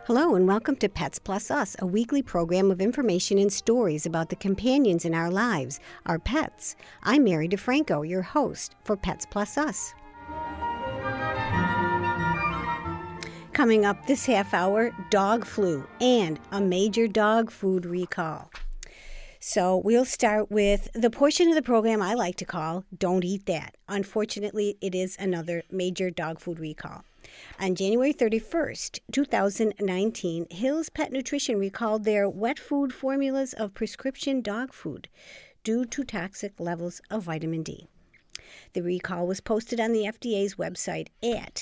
Hello and welcome to Pets Plus Us, a weekly program of information and stories about the companions in our lives, our pets. I'm Mary DeFranco, your host for Pets Plus Us. Coming up this half hour, dog flu and a major dog food recall. So we'll start with the portion of the program I like to call Don't Eat That. Unfortunately, it is another major dog food recall. On January 31st, 2019, Hill's Pet Nutrition recalled their wet food formulas of prescription dog food due to toxic levels of vitamin D. The recall was posted on the FDA's website at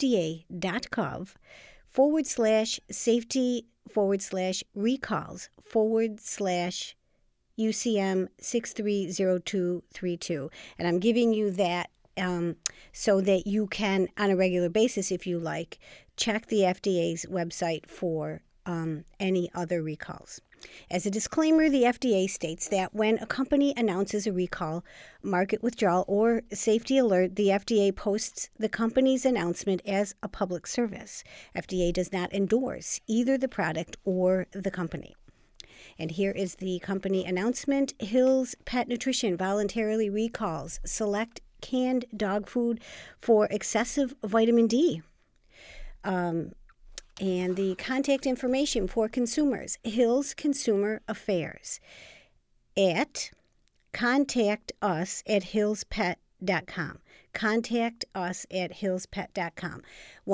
fda.gov/safety/recalls/UCM 630232. And I'm giving you that so that you can, on a regular basis, if you like, check the FDA's website for any other recalls. As a disclaimer, the FDA states that when a company announces a recall, market withdrawal, or safety alert, the FDA posts the company's announcement as a public service. FDA does not endorse either the product or the company. And here is the company announcement. Hill's Pet Nutrition voluntarily recalls select canned dog food for excessive vitamin D. And the contact information for consumers, Hill's Consumer Affairs at contact us at hillspet.com. Contact us at hillspet.com.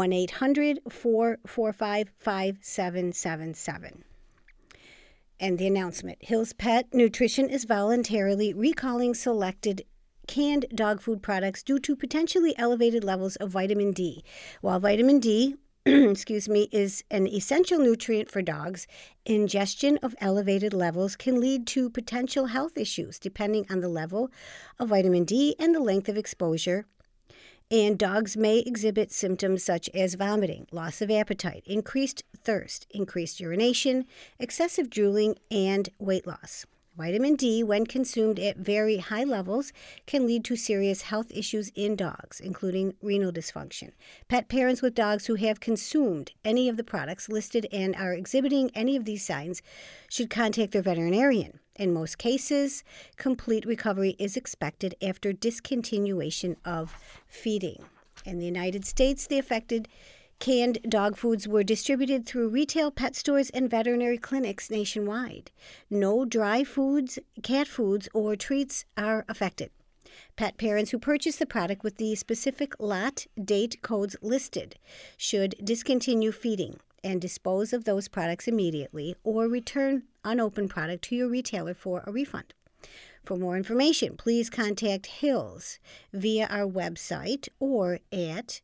1-800-445-5777. And the announcement, Hill's Pet Nutrition is voluntarily recalling selected canned dog food products due to potentially elevated levels of vitamin D. While vitamin D, is an essential nutrient for dogs, ingestion of elevated levels can lead to potential health issues depending on the level of vitamin D and the length of exposure. And dogs may exhibit symptoms such as vomiting, loss of appetite, increased thirst, increased urination, excessive drooling, and weight loss. Vitamin D, when consumed at very high levels, can lead to serious health issues in dogs, including renal dysfunction. Pet parents with dogs who have consumed any of the products listed and are exhibiting any of these signs should contact their veterinarian. In most cases, complete recovery is expected after discontinuation of feeding. In the United States, the affected canned dog foods were distributed through retail pet stores and veterinary clinics nationwide. No dry foods, cat foods, or treats are affected. Pet parents who purchase the product with the specific lot date codes listed should discontinue feeding and dispose of those products immediately or return unopened product to your retailer for a refund. For more information, please contact Hill's via our website or at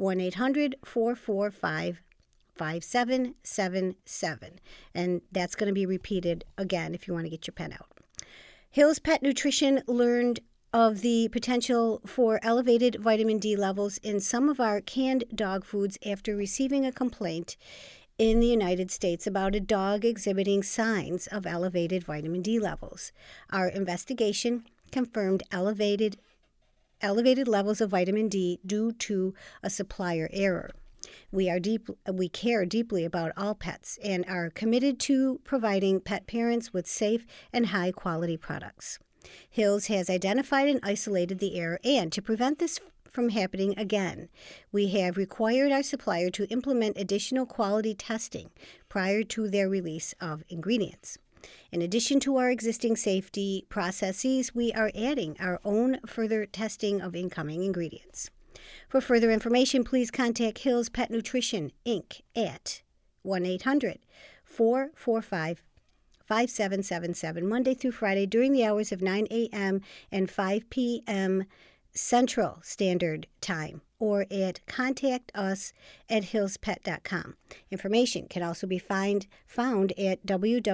1-800-445-5777. And that's going to be repeated again if you want to get your pen out. Hill's Pet Nutrition learned of the potential for elevated vitamin D levels in some of our canned dog foods after receiving a complaint in the United States about a dog exhibiting signs of elevated vitamin D levels. Our investigation confirmed elevated levels of vitamin D due to a supplier error. We care deeply about all pets and are committed to providing pet parents with safe and high-quality products. Hill's has identified and isolated the error, and to prevent this from happening again, we have required our supplier to implement additional quality testing prior to their release of ingredients. In addition to our existing safety processes, we are adding our own further testing of incoming ingredients. For further information, please contact Hill's Pet Nutrition, Inc. at 1-800-445-5777, Monday through Friday during the hours of 9 a.m. and 5 p.m. Central Standard Time, or at contact us at hillspet.com. Information can also be found at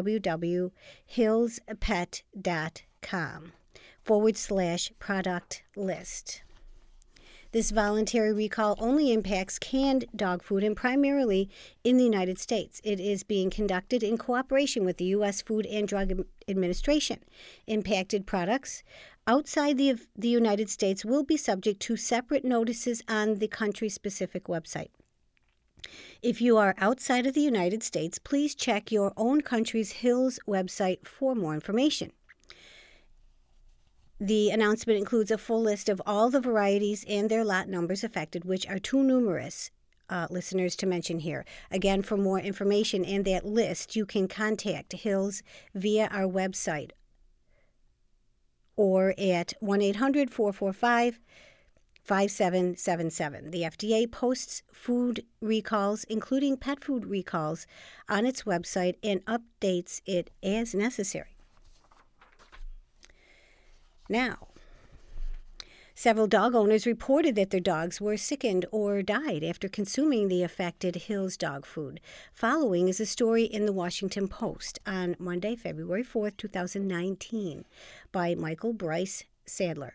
www.hillspet.com/product list. This voluntary recall only impacts canned dog food and primarily in the United States. It is being conducted in cooperation with the U.S. Food and Drug Administration. Impacted products outside the United States will be subject to separate notices on the country-specific website. If you are outside of the United States, please check your own country's Hill's website for more information. The announcement includes a full list of all the varieties and their lot numbers affected, which are too numerous, listeners, to mention here. Again, for more information and that list, you can contact Hill's via our website or at 1-800-445-5777. The FDA posts food recalls, including pet food recalls, on its website and updates it as necessary. Now, several dog owners reported that their dogs were sickened or died after consuming the affected Hill's dog food. Following is a story in the Washington Post on Monday, February 4th, 2019, by Michael Bryce Sadler.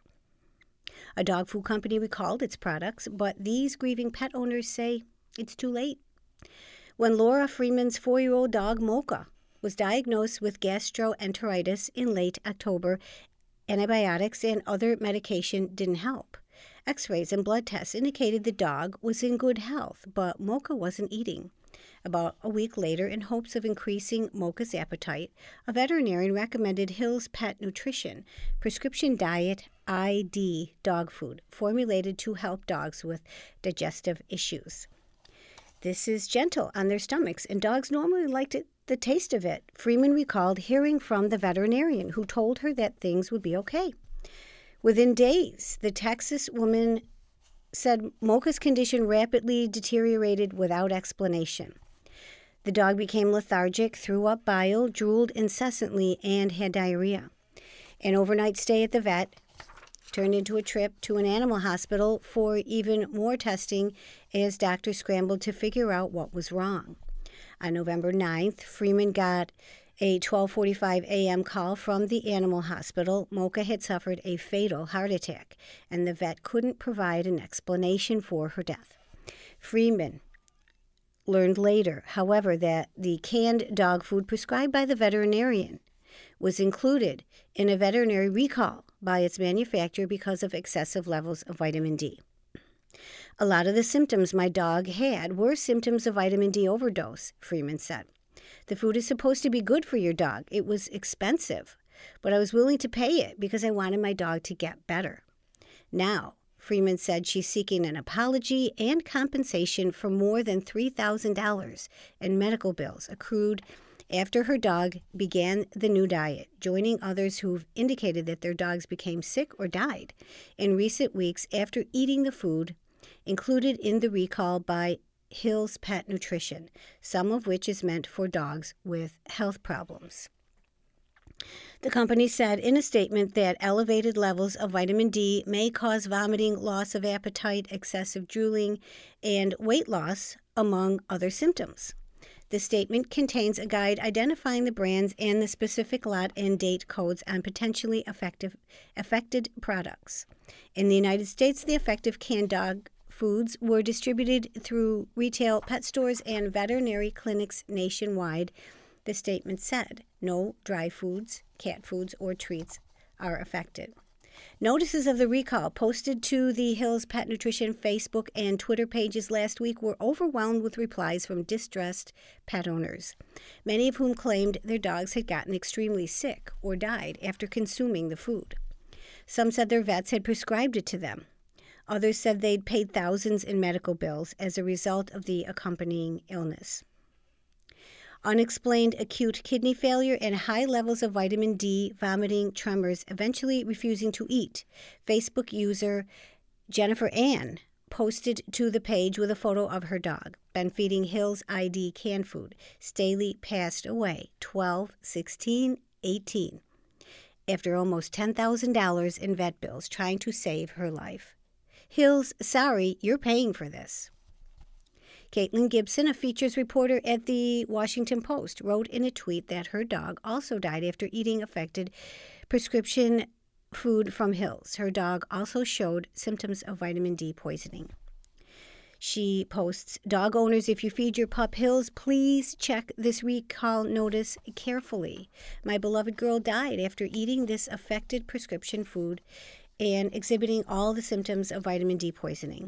A dog food company recalled its products, but these grieving pet owners say it's too late. When Laura Freeman's 4-year-old dog, Mocha, was diagnosed with gastroenteritis in late October, antibiotics and other medication didn't help. X-rays and blood tests indicated the dog was in good health, but Mocha wasn't eating. About a week later, in hopes of increasing Mocha's appetite, a veterinarian recommended Hill's Pet Nutrition prescription diet ID dog food, formulated to help dogs with digestive issues. This is gentle on their stomachs, and dogs normally liked the taste of it, Freeman recalled hearing from the veterinarian, who told her that things would be okay. Within days, the Texas woman said Mocha's condition rapidly deteriorated without explanation. The dog became lethargic, threw up bile, drooled incessantly, and had diarrhea. An overnight stay at the vet turned into a trip to an animal hospital for even more testing as doctors scrambled to figure out what was wrong. On November 9th, Freeman got a 12:45 a.m. call from the animal hospital. Mocha had suffered a fatal heart attack, and the vet couldn't provide an explanation for her death. Freeman learned later, however, that the canned dog food prescribed by the veterinarian was included in a veterinary recall by its manufacturer because of excessive levels of vitamin D. A lot of the symptoms my dog had were symptoms of vitamin D overdose, Freeman said. The food is supposed to be good for your dog. It was expensive, but I was willing to pay it because I wanted my dog to get better. Now, Freeman said she's seeking an apology and compensation for more than $3,000 in medical bills accrued after her dog began the new diet, joining others who've indicated that their dogs became sick or died in recent weeks after eating the food included in the recall by Hill's Pet Nutrition, some of which is meant for dogs with health problems. The company said in a statement that elevated levels of vitamin D may cause vomiting, loss of appetite, excessive drooling, and weight loss, among other symptoms. The statement contains a guide identifying the brands and the specific lot and date codes on potentially affected products. In the United States, the affected canned dog foods were distributed through retail pet stores and veterinary clinics nationwide, the statement said. No dry foods, cat foods, or treats are affected. Notices of the recall posted to the Hill's Pet Nutrition Facebook and Twitter pages last week were overwhelmed with replies from distressed pet owners, many of whom claimed their dogs had gotten extremely sick or died after consuming the food. Some said their vets had prescribed it to them. Others said they'd paid thousands in medical bills as a result of the accompanying illness. Unexplained acute kidney failure and high levels of vitamin D, vomiting, tremors, eventually refusing to eat. Facebook user Jennifer Ann posted to the page with a photo of her dog, been feeding Hill's ID canned food. Staley passed away, 12, 16, 18, after almost $10,000 in vet bills trying to save her life. Hill's, sorry, you're paying for this. Caitlin Gibson, a features reporter at the Washington Post, wrote in a tweet that her dog also died after eating affected prescription food from Hill's. Her dog also showed symptoms of vitamin D poisoning. She posts, dog owners, if you feed your pup Hill's, please check this recall notice carefully. My beloved girl died after eating this affected prescription food and exhibiting all the symptoms of vitamin D poisoning.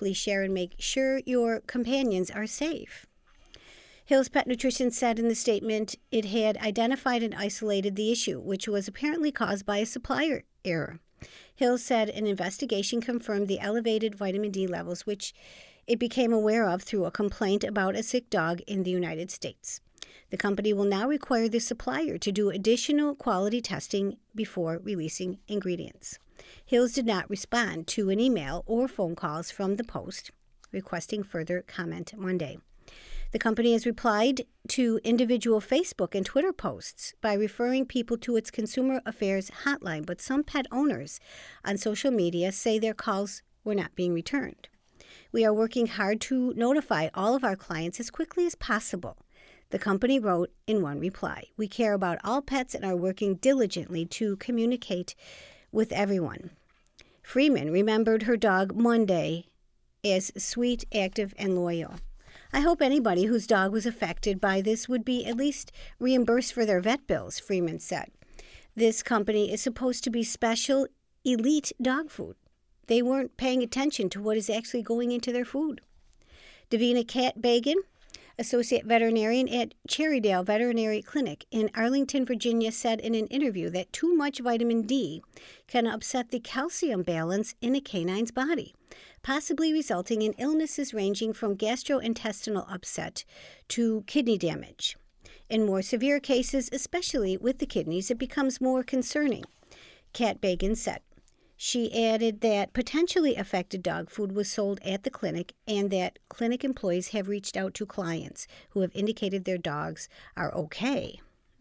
Please share and make sure your companions are safe. Hill's Pet Nutrition said in the statement it had identified and isolated the issue, which was apparently caused by a supplier error. Hill said an investigation confirmed the elevated vitamin D levels, which it became aware of through a complaint about a sick dog in the United States. The company will now require the supplier to do additional quality testing before releasing ingredients. Hills did not respond to an email or phone calls from the Post requesting further comment Monday. The company has replied to individual Facebook and Twitter posts by referring people to its Consumer Affairs hotline, but some pet owners on social media say their calls were not being returned. We are working hard to notify all of our clients as quickly as possible, the company wrote in one reply. We care about all pets and are working diligently to communicate with everyone. Freeman remembered her dog Monday as sweet, active, and loyal. I hope anybody whose dog was affected by this would be at least reimbursed for their vet bills, Freeman said. This company is supposed to be special, elite dog food. They weren't paying attention to what is actually going into their food. Davina Cat-Bagan, associate veterinarian at Cherrydale Veterinary Clinic in Arlington, Virginia, said in an interview that too much vitamin D can upset the calcium balance in a canine's body, possibly resulting in illnesses ranging from gastrointestinal upset to kidney damage. In more severe cases, especially with the kidneys, it becomes more concerning, Cat-Bagan said. She added that potentially affected dog food was sold at the clinic and that clinic employees have reached out to clients who have indicated their dogs are okay.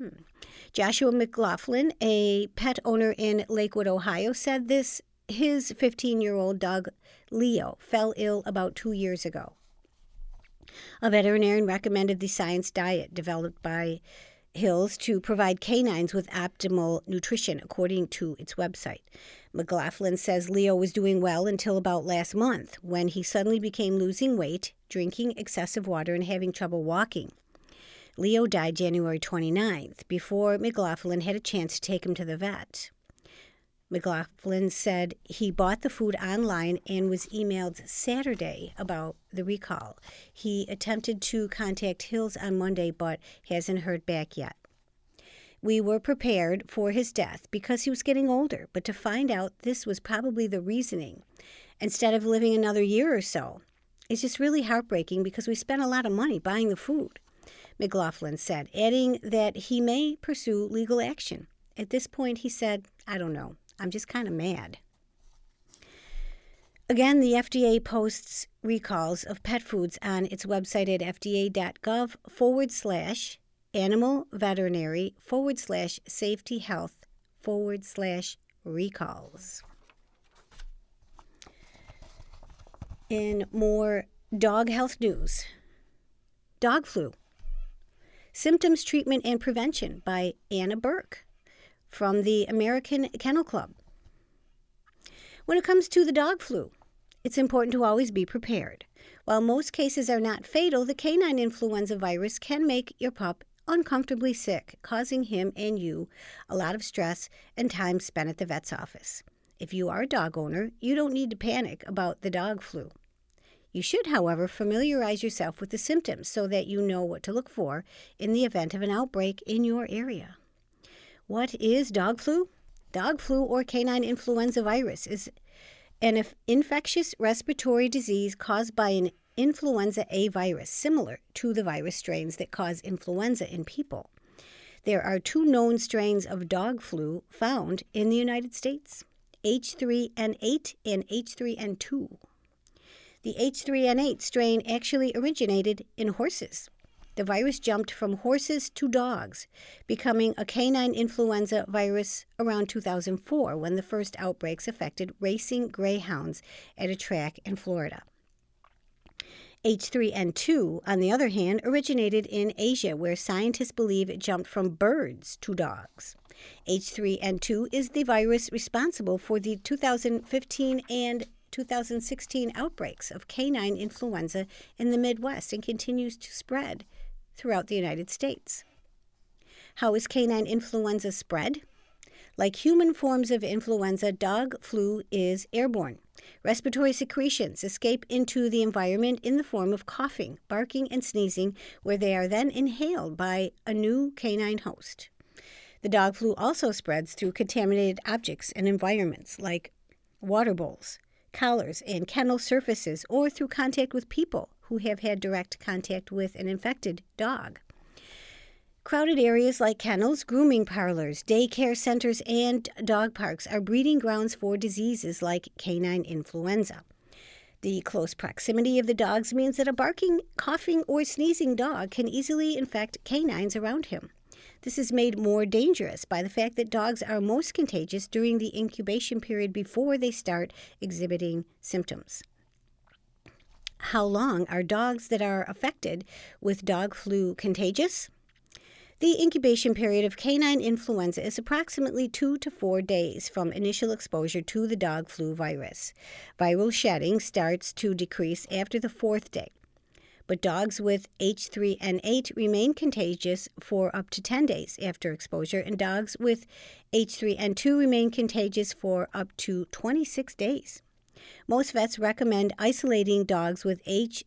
Joshua McLaughlin, a pet owner in Lakewood, Ohio, said his 15-year-old dog Leo fell ill about 2 years ago. A veterinarian recommended the Science Diet developed by Hills to provide canines with optimal nutrition, according to its website. McLaughlin says Leo was doing well until about last month, when he suddenly began losing weight, drinking excessive water, and having trouble walking. Leo died January 29th, before McLaughlin had a chance to take him to the vet. McLaughlin said he bought the food online and was emailed Saturday about the recall. He attempted to contact Hills on Monday but hasn't heard back yet. We were prepared for his death because he was getting older, but to find out this was probably the reasoning, instead of living another year or so, it's just really heartbreaking because we spent a lot of money buying the food, McLaughlin said, adding that he may pursue legal action. At this point, he said, I don't know. I'm just kind of mad. Again, the FDA posts recalls of pet foods on its website at fda.gov/animal veterinary/safety health/recalls. In more dog health news, dog flu. Symptoms, treatment, and prevention by Anna Burke from the American Kennel Club. When it comes to the dog flu, it's important to always be prepared. While most cases are not fatal, the canine influenza virus can make your pup uncomfortably sick, causing him and you a lot of stress and time spent at the vet's office. If you are a dog owner, you don't need to panic about the dog flu. You should, however, familiarize yourself with the symptoms so that you know what to look for in the event of an outbreak in your area. What is dog flu? Dog flu, or canine influenza virus, is an infectious respiratory disease caused by an influenza A virus, similar to the virus strains that cause influenza in people. There are 2 known strains of dog flu found in the United States, H3N8 and H3N2. The H3N8 strain actually originated in horses. The virus jumped from horses to dogs, becoming a canine influenza virus around 2004 when the first outbreaks affected racing greyhounds at a track in Florida. H3N2, on the other hand, originated in Asia, where scientists believe it jumped from birds to dogs. H3N2 is the virus responsible for the 2015 and 2016 outbreaks of canine influenza in the Midwest and continues to spread throughout the United States. How is canine influenza spread? Like human forms of influenza, dog flu is airborne. Respiratory secretions escape into the environment in the form of coughing, barking, and sneezing, where they are then inhaled by a new canine host. The dog flu also spreads through contaminated objects and environments like water bowls, collars, and kennel surfaces, or through contact with people who have had direct contact with an infected dog. Crowded areas like kennels, grooming parlors, daycare centers, and dog parks are breeding grounds for diseases like canine influenza. The close proximity of the dogs means that a barking, coughing, or sneezing dog can easily infect canines around him. This is made more dangerous by the fact that dogs are most contagious during the incubation period before they start exhibiting symptoms. How long are dogs that are affected with dog flu contagious? The incubation period of canine influenza is approximately 2 to 4 days from initial exposure to the dog flu virus. Viral shedding starts to decrease after the 4th day, but dogs with H3N8 remain contagious for up to 10 days after exposure, and dogs with H3N2 remain contagious for up to 26 days. Most vets recommend isolating dogs with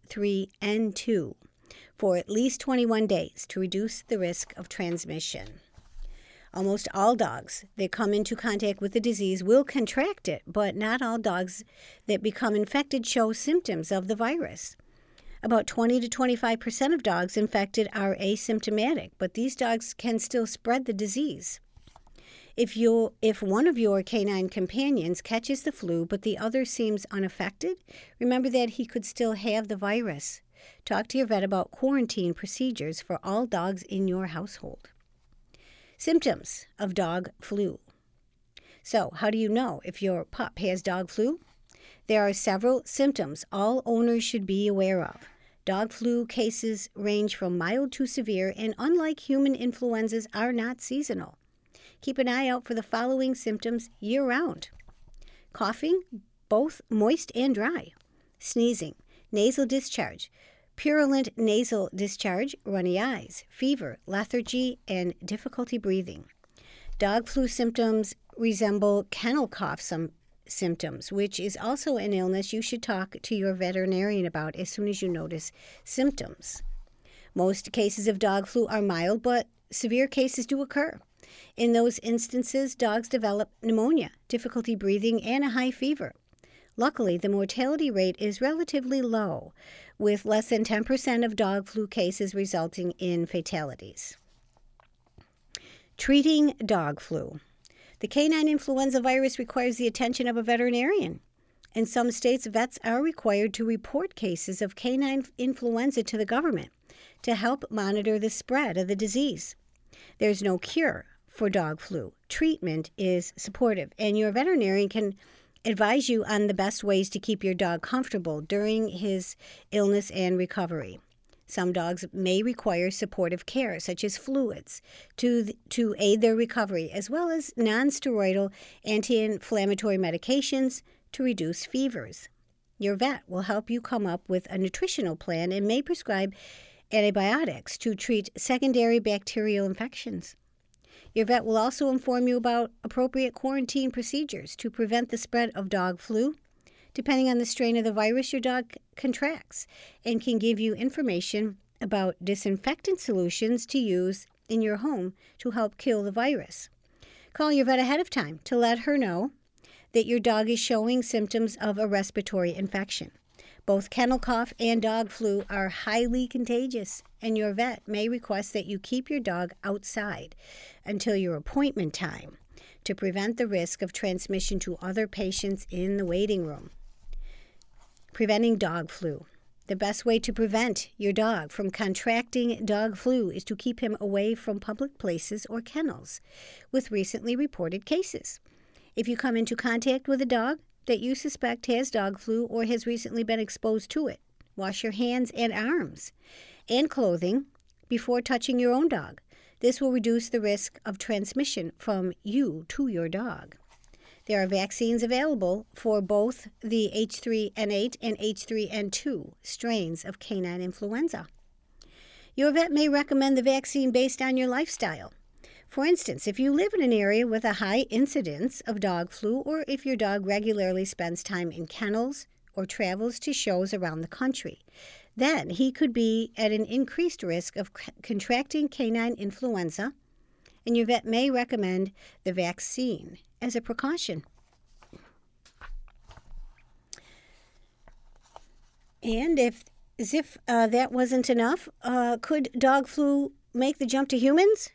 H3N2 for at least 21 days to reduce the risk of transmission. Almost all dogs that come into contact with the disease will contract it, but not all dogs that become infected show symptoms of the virus. About 20 to 25% of dogs infected are asymptomatic, but these dogs can still spread the disease. If one of your canine companions catches the flu but the other seems unaffected, remember that he could still have the virus. Talk to your vet about quarantine procedures for all dogs in your household. Symptoms of dog flu. So, how do you know if your pup has dog flu? There are several symptoms all owners should be aware of. Dog flu cases range from mild to severe, and unlike human influenzas, are not seasonal. Keep an eye out for the following symptoms year-round: coughing, both moist and dry; sneezing; nasal discharge; purulent nasal discharge; runny eyes; fever; lethargy, and difficulty breathing. Dog flu symptoms resemble kennel cough symptoms, which is also an illness you should talk to your veterinarian about as soon as you notice symptoms. Most cases of dog flu are mild, but severe cases do occur. In those instances, dogs develop pneumonia, difficulty breathing, and a high fever. Luckily, the mortality rate is relatively low, with less than 10% of dog flu cases resulting in fatalities. Treating dog flu. The canine influenza virus requires the attention of a veterinarian. In some states, vets are required to report cases of canine influenza to the government to help monitor the spread of the disease. There's no cure for dog flu. Treatment is supportive, and your veterinarian can advise you on the best ways to keep your dog comfortable during his illness and recovery. Some dogs may require supportive care, such as fluids, to aid their recovery, as well as non-steroidal anti-inflammatory medications to reduce fevers. Your vet will help you come up with a nutritional plan and may prescribe antibiotics to treat secondary bacterial infections. Your vet will also inform you about appropriate quarantine procedures to prevent the spread of dog flu, depending on the strain of the virus your dog contracts, and can give you information about disinfectant solutions to use in your home to help kill the virus. Call your vet ahead of time to let her know that your dog is showing symptoms of a respiratory infection. Both kennel cough and dog flu are highly contagious, and your vet may request that you keep your dog outside until your appointment time to prevent the risk of transmission to other patients in the waiting room. Preventing dog flu. The best way to prevent your dog from contracting dog flu is to keep him away from public places or kennels with recently reported cases. If you come into contact with a dog that you suspect has dog flu or has recently been exposed to it, wash your hands and arms and clothing before touching your own dog. This will reduce the risk of transmission from you to your dog. There are vaccines available for both the H3N8 and H3N2 strains of canine influenza. Your vet may recommend the vaccine based on your lifestyle. For instance, if you live in an area with a high incidence of dog flu, or if your dog regularly spends time in kennels or travels to shows around the country, then he could be at an increased risk of contracting canine influenza, and your vet may recommend the vaccine as a precaution. And as if that wasn't enough, could dog flu make the jump to humans?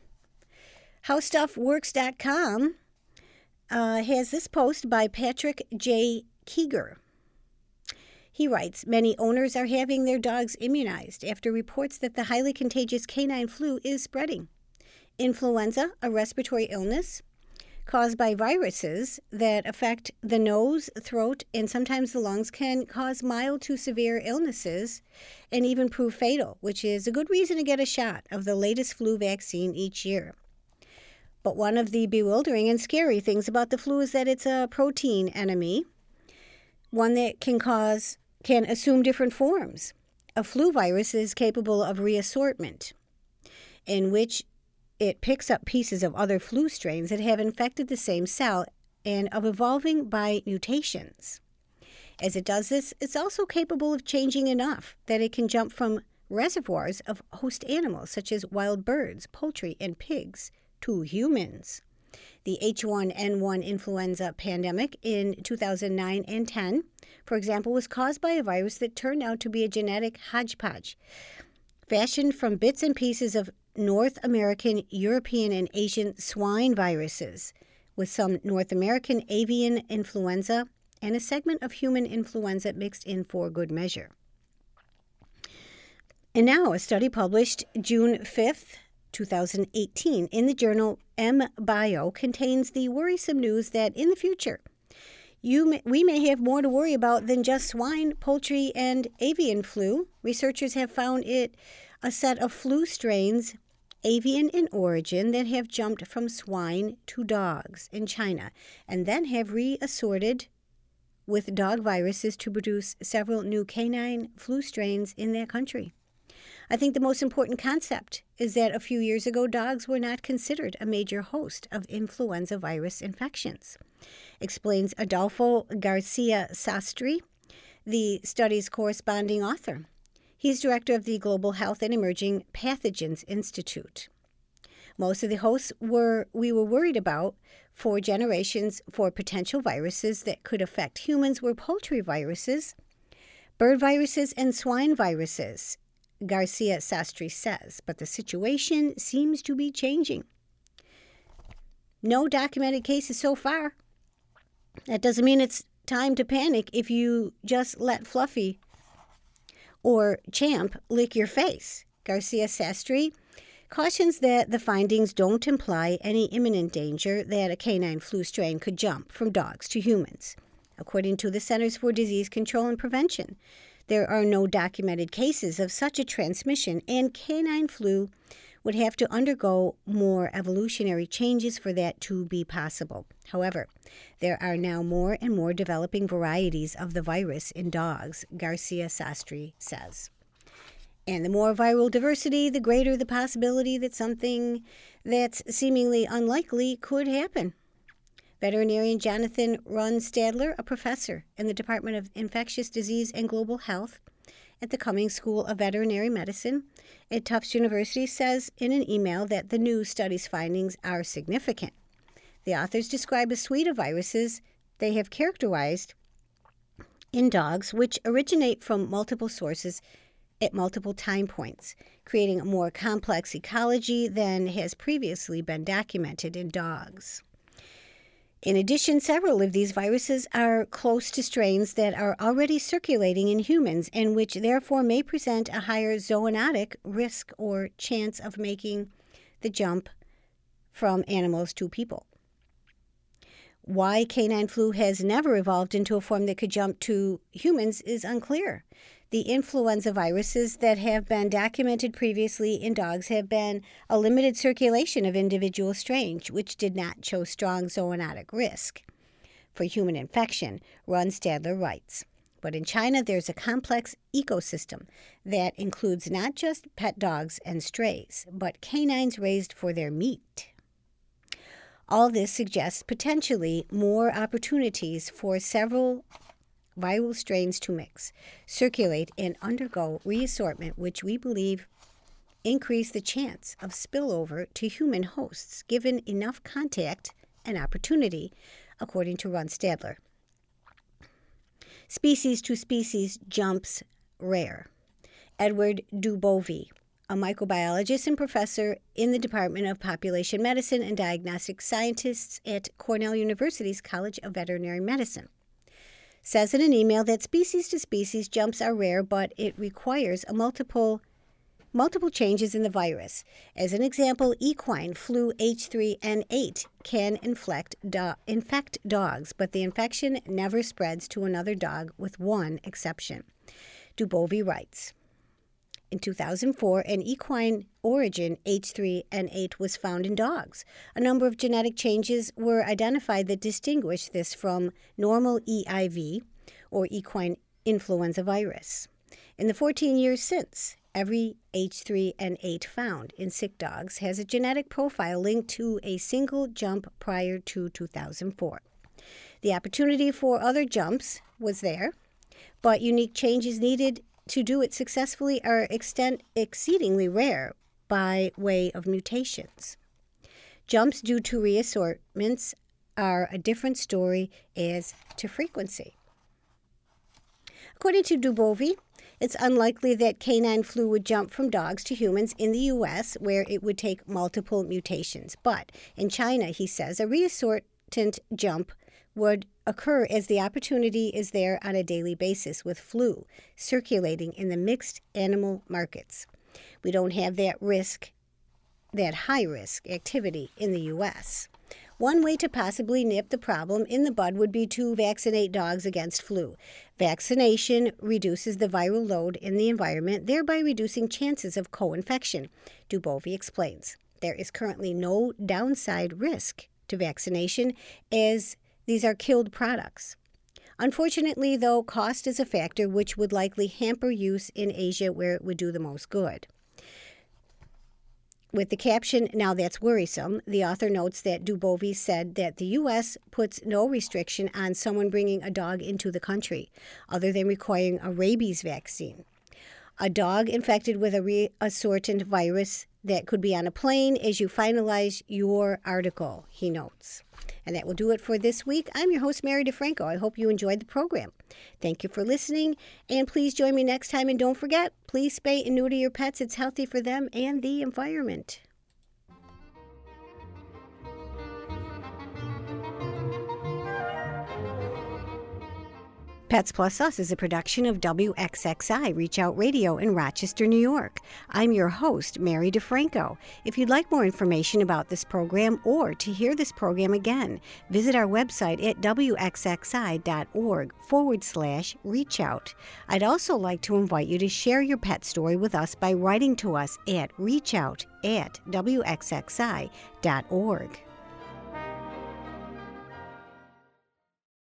HowStuffWorks.com has this post by Patrick J. Keeger. He writes, many owners are having their dogs immunized after reports that the highly contagious canine flu is spreading. Influenza, a respiratory illness caused by viruses that affect the nose, throat, and sometimes the lungs, can cause mild to severe illnesses and even prove fatal, which is a good reason to get a shot of the latest flu vaccine each year. But one of the bewildering and scary things about the flu is that it's a protein enemy, one that can assume different forms. A flu virus is capable of reassortment, in which it picks up pieces of other flu strains that have infected the same cell and of evolving by mutations. As it does this, it's also capable of changing enough that it can jump from reservoirs of host animals such as wild birds, poultry, and pigs to humans. The H1N1 influenza pandemic in 2009 and 10, for example, was caused by a virus that turned out to be a genetic hodgepodge, fashioned from bits and pieces of North American, European, and Asian swine viruses, with some North American avian influenza and a segment of human influenza mixed in for good measure. And now, a study published June 5th, 2018, in the journal MBio contains the worrisome news that in the future, we may have more to worry about than just swine, poultry, and avian flu. Researchers have found it a set of flu strains, avian in origin, that have jumped from swine to dogs in China and then have reassorted with dog viruses to produce several new canine flu strains in that country. I think the most important concept is that a few years ago, dogs were not considered a major host of influenza virus infections, explains Adolfo Garcia Sastry, the study's corresponding author. He's director of the Global Health and Emerging Pathogens Institute. Most of the hosts we were worried about for generations for potential viruses that could affect humans were poultry viruses, bird viruses, and swine viruses, Garcia Sastry says, but the situation seems to be changing. No documented cases so far. That doesn't mean it's time to panic if you just let Fluffy or Champ lick your face. Garcia Sastry cautions that the findings don't imply any imminent danger that a canine flu strain could jump from dogs to humans. According to the Centers for Disease Control and Prevention, there are no documented cases of such a transmission, and canine flu would have to undergo more evolutionary changes for that to be possible. However, there are now more and more developing varieties of the virus in dogs, Garcia Sastry says. And the more viral diversity, the greater the possibility that something that's seemingly unlikely could happen. Veterinarian Jonathan Runstadler, a professor in the Department of Infectious Disease and Global Health at the Cummings School of Veterinary Medicine at Tufts University, says in an email that the new study's findings are significant. The authors describe a suite of viruses they have characterized in dogs which originate from multiple sources at multiple time points, creating a more complex ecology than has previously been documented in dogs. In addition, several of these viruses are close to strains that are already circulating in humans and which therefore may present a higher zoonotic risk or chance of making the jump from animals to people. Why canine flu has never evolved into a form that could jump to humans is unclear. The influenza viruses that have been documented previously in dogs have been a limited circulation of individual strains, which did not show strong zoonotic risk for human infection, Runstadler writes. But in China, there's a complex ecosystem that includes not just pet dogs and strays, but canines raised for their meat. All this suggests potentially more opportunities for several viral strains to mix, circulate, and undergo reassortment, which we believe increase the chance of spillover to human hosts, given enough contact and opportunity, according to Ron Stadler. Species to species jumps rare. Edward Dubovy, a microbiologist and professor in the Department of Population Medicine and Diagnostic Scientists at Cornell University's College of Veterinary Medicine, says in an email that species to species jumps are rare, but it requires a multiple changes in the virus. As an example, equine flu H3N8 can infect dogs, but the infection never spreads to another dog, with one exception. Dubovy writes, in 2004, an equine origin H3N8 was found in dogs. A number of genetic changes were identified that distinguish this from normal EIV, or equine influenza virus. In the 14 years since, every H3N8 found in sick dogs has a genetic profile linked to a single jump prior to 2004. The opportunity for other jumps was there, but unique changes needed to do it successfully are exceedingly rare by way of mutations. Jumps due to reassortments are a different story as to frequency. According to Dubovy, it's unlikely that canine flu would jump from dogs to humans in the U.S., where it would take multiple mutations. But in China, he says, a reassortant jump would occur as the opportunity is there on a daily basis, with flu circulating in the mixed animal markets. We don't have that high-risk activity in the U.S. One way to possibly nip the problem in the bud would be to vaccinate dogs against flu. Vaccination reduces the viral load in the environment, thereby reducing chances of co-infection, Dubovy explains. There is currently no downside risk to vaccination, as these are killed products. Unfortunately, though, cost is a factor which would likely hamper use in Asia, where it would do the most good. With the caption, "Now that's worrisome," the author notes that Dubovy said that the U.S. puts no restriction on someone bringing a dog into the country, other than requiring a rabies vaccine. A dog infected with a reassortant virus that could be on a plane as you finalize your article, he notes. And that will do it for this week. I'm your host, Mary DeFranco. I hope you enjoyed the program. Thank you for listening, and please join me next time. And don't forget, please spay and neuter your pets. It's healthy for them and the environment. Pets Plus Us is a production of WXXI Reach Out Radio in Rochester, New York. I'm your host, Mary DeFranco. If you'd like more information about this program or to hear this program again, visit our website at wxxi.org/reachout. I'd also like to invite you to share your pet story with us by writing to us at reachout@wxxi.org.